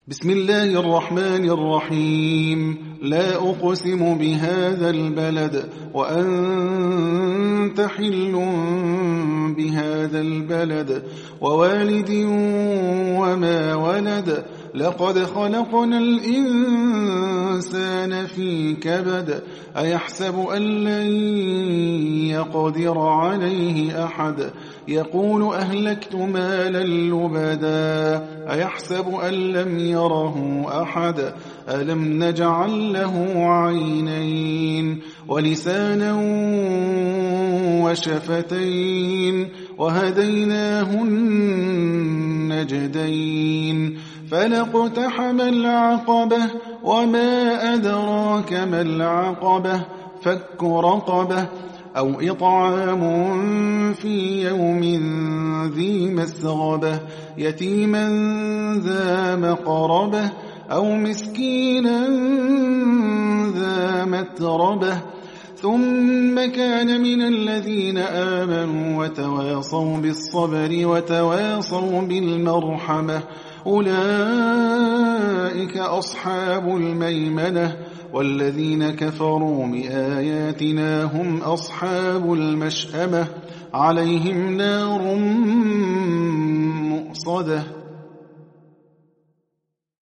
بسم الله الرحمن الرحيم. لا أقسم بهذا البلد وأنت حل بهذا البلد ووالد وما ولد. لقد خلقنا الإنسان في كبد. أيحسب أن لن يقدر عليه أحد. يقول أهلكت مالا لبدا. أيحسب أن لم يره أحد. ألم نجعل له عينين ولسانا وشفتين وهديناه النجدين. فلاقتحم العقبة وما أدراك ما العقبة. فك رقبة أو إطعام في يوم ذي مسغبة يتيما ذا مقربة أو مسكينا ذا متربة ثم كان من الذين آمنوا وتواصوا بالصبر وتواصوا بالمرحمة. أولئك أصحاب الميمنة. والذين كفروا بآياتنا هم أصحاب المشأمة. عليهم نار مؤصدة.